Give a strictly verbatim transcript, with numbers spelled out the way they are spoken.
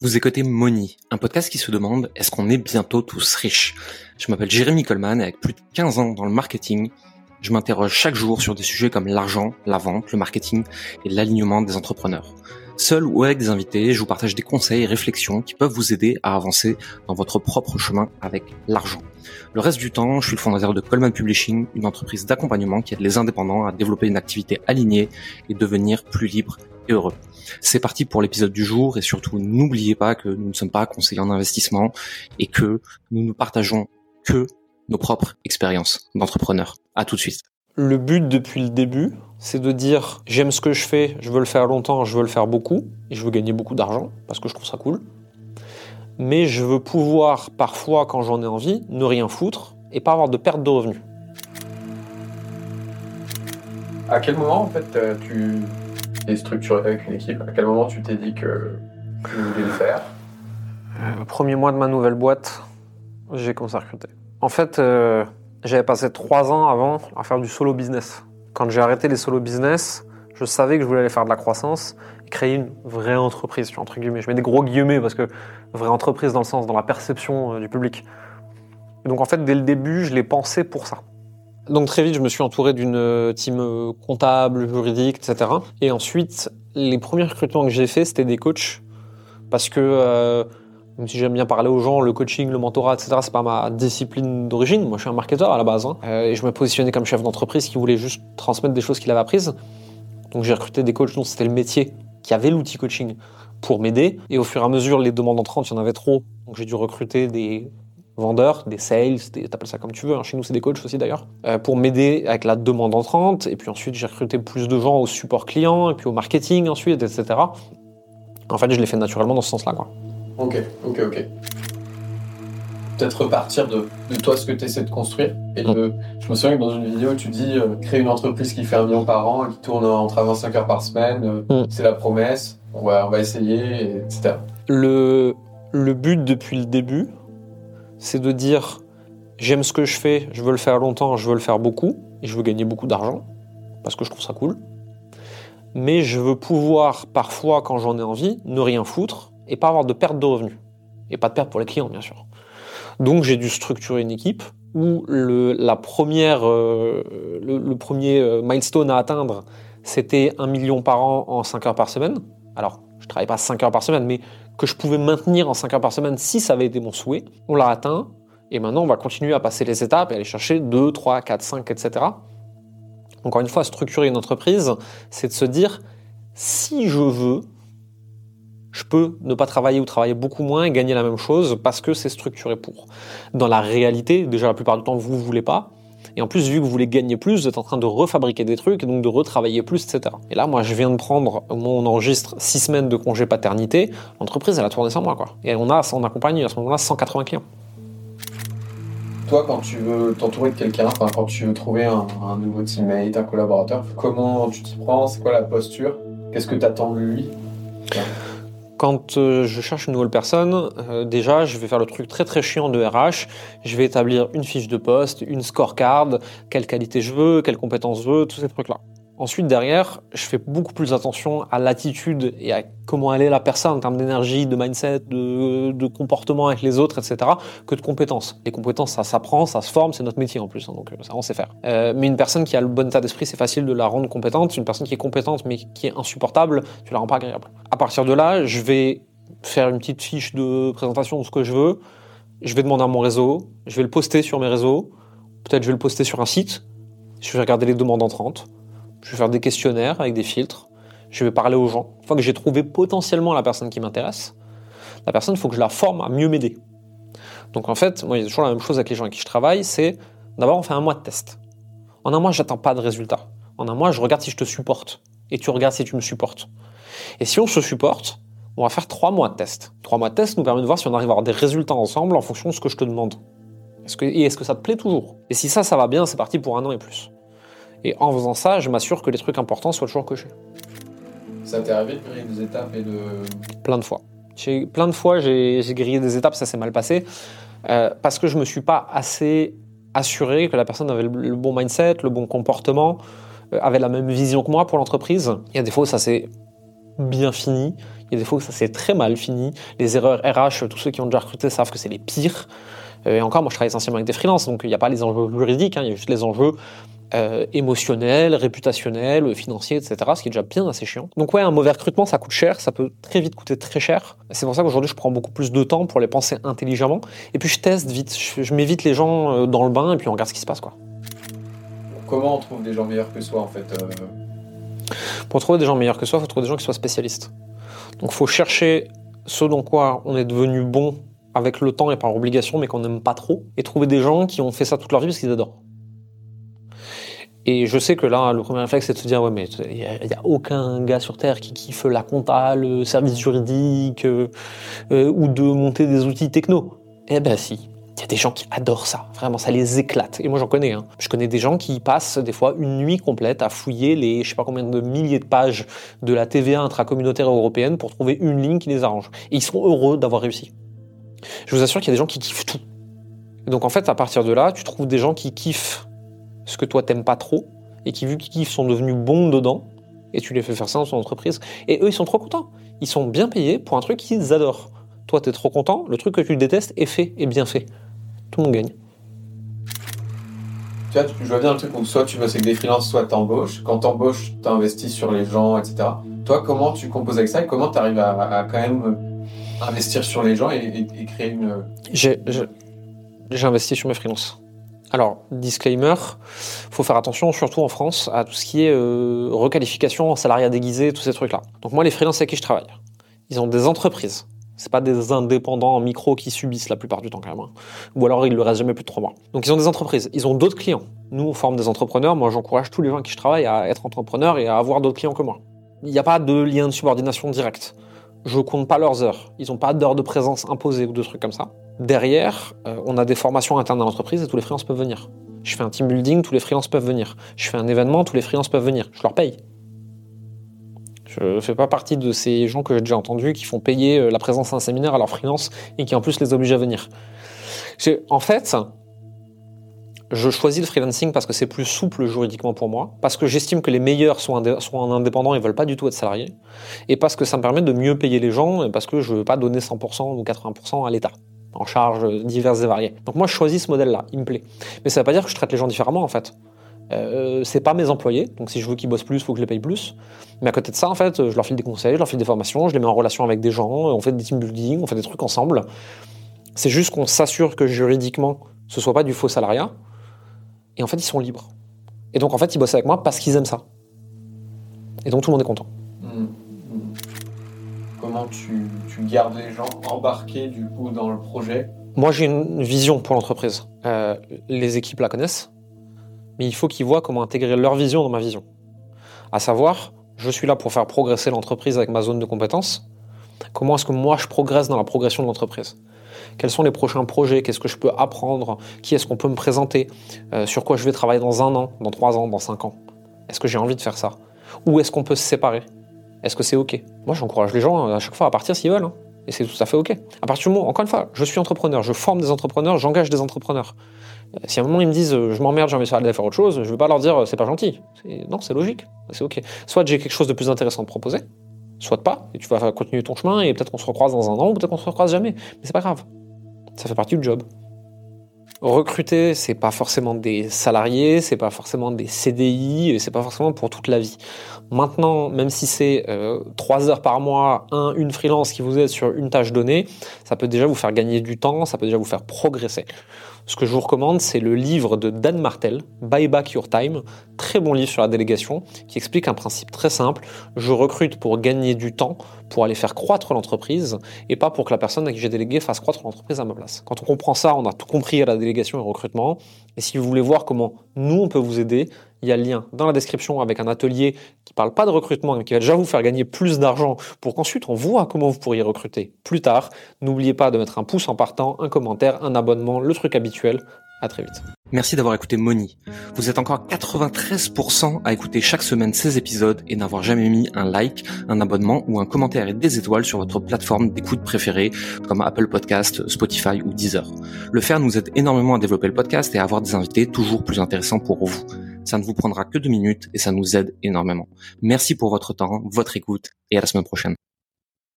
Vous écoutez Money, un podcast qui se demande est-ce qu'on est bientôt tous riches? Je m'appelle Jérémy Coleman et avec plus de quinze ans dans le marketing, je m'interroge chaque jour sur des sujets comme l'argent, la vente, le marketing et l'alignement des entrepreneurs. Seul ou avec des invités, je vous partage des conseils et réflexions qui peuvent vous aider à avancer dans votre propre chemin avec l'argent. Le reste du temps, je suis le fondateur de Coleman Publishing, une entreprise d'accompagnement qui aide les indépendants à développer une activité alignée et devenir plus libre et heureux. C'est parti pour l'épisode du jour et surtout n'oubliez pas que nous ne sommes pas conseillers en investissement et que nous ne partageons que nos propres expériences d'entrepreneurs. À tout de suite. Le but depuis le début, c'est de dire j'aime ce que je fais, je veux le faire longtemps, je veux le faire beaucoup et je veux gagner beaucoup d'argent parce que je trouve ça cool. Mais je veux pouvoir parfois, quand j'en ai envie, ne rien foutre et pas avoir de perte de revenus. À quel moment en fait tu es structuré avec une équipe? À quel moment tu t'es dit que tu voulais le faire? Le premier mois de ma nouvelle boîte, j'ai commencé à recruter. En fait, euh, j'avais passé trois ans avant à faire du solo business. Quand j'ai arrêté les solo business, je savais que je voulais aller faire de la croissance et créer une vraie entreprise, entre guillemets. Je mets des gros guillemets parce que vraie entreprise dans le sens, dans la perception euh, du public. Et donc en fait, dès le début, je l'ai pensé pour ça. Donc très vite, je me suis entouré d'une team comptable, juridique, et cetera. Et ensuite, les premiers recrutements que j'ai faits, c'était des coachs. Parce que, euh, même si j'aime bien parler aux gens, le coaching, le mentorat, et cetera, c'est pas ma discipline d'origine. Moi, je suis un marketeur à la base. Hein. Euh, et je me positionnais comme chef d'entreprise qui voulait juste transmettre des choses qu'il avait apprises. Donc j'ai recruté des coachs dont c'était le métier, qui avait l'outil coaching pour m'aider. Et au fur et à mesure, les demandes entrantes, il y en avait trop. Donc j'ai dû recruter des vendeurs, des sales, des, t'appelles ça comme tu veux, hein. Chez nous c'est des coachs aussi d'ailleurs, euh, pour m'aider avec la demande entrante. Et puis ensuite j'ai recruté plus de gens au support client, et puis au marketing ensuite, et cetera. En fait je l'ai fait naturellement dans ce sens-là, quoi. Ok, ok, ok. Peut-être repartir de, de toi ce que tu essaies de construire. Et de, mmh. Je me souviens que dans une vidéo tu dis euh, créer une entreprise qui fait un million par an et qui tourne entre à vingt-cinq heures par semaine, euh, mmh. c'est la promesse, on va, on va essayer, et cetera. Le, le but depuis le début, c'est de dire j'aime ce que je fais, je veux le faire longtemps, je veux le faire beaucoup, et je veux gagner beaucoup d'argent, parce que je trouve ça cool. Mais je veux pouvoir, parfois, quand j'en ai envie, ne rien foutre, et pas avoir de perte de revenus. Et pas de perte pour les clients, bien sûr. Donc j'ai dû structurer une équipe où le, la première, euh, le, le premier euh, milestone à atteindre, c'était un million par an en cinq heures par semaine. Alors, je ne travaille pas cinq heures par semaine, mais que je pouvais maintenir en cinq heures par semaine si ça avait été mon souhait. On l'a atteint, et maintenant on va continuer à passer les étapes et aller chercher deux, trois, quatre, cinq, et cetera. Encore une fois, structurer une entreprise, c'est de se dire, si je veux, je peux ne pas travailler ou travailler beaucoup moins et gagner la même chose parce que c'est structuré pour. Dans la réalité, déjà la plupart du temps, vous ne voulez pas. Et en plus, vu que vous voulez gagner plus, vous êtes en train de refabriquer des trucs et donc de retravailler plus, et cetera. Et là, moi, je viens de prendre, on enregistre six semaines de congé paternité, l'entreprise, elle a tourné sans moi, quoi. Et on a, on accompagne à ce moment-là cent quatre-vingts clients. Toi, quand tu veux t'entourer de quelqu'un, enfin, quand tu veux trouver un, un nouveau teammate, un collaborateur, comment tu t'y prends? C'est quoi la posture? Qu'est-ce que tu attends de lui? Quand euh, je cherche une nouvelle personne, euh, déjà, je vais faire le truc très très chiant de R H. Je vais établir une fiche de poste, une scorecard, quelle qualité je veux, quelles compétences je veux, tous ces trucs-là. Ensuite, derrière, je fais beaucoup plus attention à l'attitude et à comment elle est la personne en termes d'énergie, de mindset, de, de comportement avec les autres, et cetera, que de compétences. Les compétences, ça s'apprend, ça se forme, c'est notre métier en plus, hein, donc ça, on sait faire. Euh, mais une personne qui a le bon état d'esprit, c'est facile de la rendre compétente. Une personne qui est compétente mais qui est insupportable, tu la rends pas agréable. À partir de là, je vais faire une petite fiche de présentation de ce que je veux. Je vais demander à mon réseau, je vais le poster sur mes réseaux. Peut-être je vais le poster sur un site. Je vais regarder les demandes entrantes. Je vais faire des questionnaires avec des filtres. Je vais parler aux gens. Une fois que j'ai trouvé potentiellement la personne qui m'intéresse, la personne, il faut que je la forme à mieux m'aider. Donc en fait, moi, il y a toujours la même chose avec les gens avec qui je travaille, c'est d'abord on fait un mois de test. En un mois, j'attends pas de résultat. En un mois, je regarde si je te supporte. Et tu regardes si tu me supportes. Et si on se supporte, on va faire trois mois de test. Trois mois de test nous permet de voir si on arrive à avoir des résultats ensemble en fonction de ce que je te demande. Est-ce que, et est-ce que ça te plaît toujours? Et si ça, ça va bien, c'est parti pour un an et plus. Et en faisant ça, je m'assure que les trucs importants soient toujours cochés. Ça t'est arrivé de griller des étapes et de... Plein de fois. J'ai, plein de fois, j'ai, j'ai grillé des étapes, ça s'est mal passé, euh, parce que je me suis pas assez assuré que la personne avait le, le bon mindset, le bon comportement, euh, avait la même vision que moi pour l'entreprise. Il y a des fois où ça s'est bien fini, Il y a des fois que ça s'est très mal fini. Les erreurs R H, tous ceux qui ont déjà recruté savent que c'est les pires. Et encore, moi, je travaille essentiellement avec des freelances, donc il n'y a pas les enjeux juridiques, hein, il y a juste les enjeux euh, émotionnels, réputationnels, financiers, et cetera, ce qui est déjà bien assez chiant. Donc ouais, un mauvais recrutement, ça coûte cher, ça peut très vite coûter très cher. C'est pour ça qu'aujourd'hui, je prends beaucoup plus de temps pour les penser intelligemment. Et puis, je teste vite, je, je m'évite les gens dans le bain, et puis on regarde ce qui se passe, quoi. Comment on trouve des gens meilleurs que soi, en fait euh... Pour trouver des gens meilleurs que soi, il faut trouver des gens qui soient spécialistes. Donc, il faut chercher ce dans quoi on est devenu bon avec le temps et par obligation, mais qu'on n'aime pas trop, et trouver des gens qui ont fait ça toute leur vie parce qu'ils adorent. Et je sais que là, le premier réflexe, c'est de se dire, ouais, mais il n'y a, a aucun gars sur Terre qui kiffe la compta, le service juridique, euh, euh, ou de monter des outils techno. Eh ben si, il y a des gens qui adorent ça, vraiment, ça les éclate. Et moi, j'en connais, hein. Je connais des gens qui passent des fois une nuit complète à fouiller les, je sais pas combien de milliers de pages de la T V A intracommunautaire européenne pour trouver une ligne qui les arrange. Et ils sont heureux d'avoir réussi. Je vous assure qu'il y a des gens qui kiffent tout. Et donc en fait, à partir de là, tu trouves des gens qui kiffent ce que toi t'aimes pas trop, et qui, vu qu'ils kiffent, sont devenus bons dedans, et tu les fais faire ça dans ton entreprise. Et eux, ils sont trop contents. Ils sont bien payés pour un truc qu'ils adorent. Toi, t'es trop content, le truc que tu détestes est fait, et bien fait. Tout le monde gagne. Tu vois, je vois bien le truc où soit tu bosses avec des freelances, soit t'embauches. Quand t'embauches, t'investis sur les gens, et cetera. Toi, comment tu composes avec ça, et comment t'arrives à, à quand même investir sur les gens et, et, et créer une... J'ai, j'ai, j'ai investi sur mes freelances. Alors, disclaimer, faut faire attention, surtout en France, à tout ce qui est euh, requalification, salariat déguisé, tous ces trucs-là. Donc moi, les freelances avec qui je travaille, ils ont des entreprises. C'est pas des indépendants en micro qui subissent la plupart du temps, quand même. Hein. Ou alors, ils le restent jamais plus de trois mois. Donc, ils ont des entreprises. Ils ont d'autres clients. Nous, on forme des entrepreneurs. Moi, j'encourage tous les gens avec qui je travaille à être entrepreneurs et à avoir d'autres clients que moi. Il n'y a pas de lien de subordination direct. Je compte pas leurs heures. Ils n'ont pas d'heures de présence imposées ou de trucs comme ça. Derrière, euh, on a des formations internes à l'entreprise et tous les freelances peuvent venir. Je fais un team building, tous les freelances peuvent venir. Je fais un événement, tous les freelances peuvent venir. Je leur paye. Je fais pas partie de ces gens que j'ai déjà entendus qui font payer la présence à un séminaire à leurs freelances et qui en plus les obligent à venir. J'ai, en fait, je choisis le freelancing parce que c'est plus souple juridiquement pour moi, parce que j'estime que les meilleurs sont, indé- sont en indépendant et veulent pas du tout être salariés, et parce que ça me permet de mieux payer les gens, et parce que je veux pas donner cent pour cent ou quatre-vingts pour cent à l'État, en charges diverses et variées. Donc moi je choisis ce modèle-là, il me plaît. Mais ça veut pas dire que je traite les gens différemment en fait. Euh, c'est pas mes employés, donc si je veux qu'ils bossent plus, il faut que je les paye plus. Mais à côté de ça, en fait, je leur file des conseils, je leur file des formations, je les mets en relation avec des gens, on fait des team building, on fait des trucs ensemble. C'est juste qu'on s'assure que juridiquement, ce soit pas du faux salariat. Et en fait, ils sont libres. Et donc, en fait, ils bossent avec moi parce qu'ils aiment ça. Et donc, tout le monde est content. Mmh. Comment tu, tu gardes les gens embarqués, du coup, dans le projet ? Moi, j'ai une vision pour l'entreprise. Euh, les équipes la connaissent. Mais il faut qu'ils voient comment intégrer leur vision dans ma vision. À savoir, je suis là pour faire progresser l'entreprise avec ma zone de compétences. Comment est-ce que moi, je progresse dans la progression de l'entreprise ? Quels sont les prochains projets ? Qu'est-ce que je peux apprendre ? Qui est-ce qu'on peut me présenter ? euh, Sur quoi je vais travailler dans un an, dans trois ans, dans cinq ans ? Est-ce que j'ai envie de faire ça ? Ou est-ce qu'on peut se séparer ? Est-ce que c'est OK ? Moi, j'encourage les gens à chaque fois à partir s'ils veulent. Hein. Et c'est tout à fait OK. À partir du moment, encore une fois, je suis entrepreneur, je forme des entrepreneurs, j'engage des entrepreneurs. Si à un moment ils me disent euh, je m'emmerde, j'ai envie de faire autre chose, je ne vais pas leur dire c'est pas gentil. C'est... Non, c'est logique, c'est OK. Soit j'ai quelque chose de plus intéressant de proposer, soit pas, et tu vas continuer ton chemin et peut-être qu'on se recroise dans un an ou peut-être qu'on se recroise jamais. Mais c'est pas grave, ça fait partie du job. Recruter, c'est pas forcément des salariés, c'est pas forcément des C D I, et c'est pas forcément pour toute la vie. Maintenant, même si c'est euh, trois heures par mois, un, une freelance qui vous aide sur une tâche donnée, ça peut déjà vous faire gagner du temps, ça peut déjà vous faire progresser. Ce que je vous recommande, c'est le livre de Dan Martel, Buy Back Your Time, très bon livre sur la délégation, qui explique un principe très simple. Je recrute pour gagner du temps, pour aller faire croître l'entreprise, et pas pour que la personne à qui j'ai délégué fasse croître l'entreprise à ma place. Quand on comprend ça, on a tout compris à la délégation et au recrutement. Et si vous voulez voir comment nous, on peut vous aider, il y a le lien dans la description avec un atelier qui parle pas de recrutement, mais qui va déjà vous faire gagner plus d'argent pour qu'ensuite on voit comment vous pourriez recruter plus tard. N'oubliez pas de mettre un pouce en partant, un commentaire, un abonnement, le truc habituel. À très vite. Merci d'avoir écouté Money. Vous êtes encore quatre-vingt-treize pour cent à écouter chaque semaine ces épisodes et n'avoir jamais mis un like, un abonnement ou un commentaire et des étoiles sur votre plateforme d'écoute préférée comme Apple Podcast, Spotify ou Deezer. Le faire nous aide énormément à développer le podcast et à avoir des invités toujours plus intéressants pour vous. Ça ne vous prendra que deux minutes et ça nous aide énormément. Merci pour votre temps, votre écoute et à la semaine prochaine.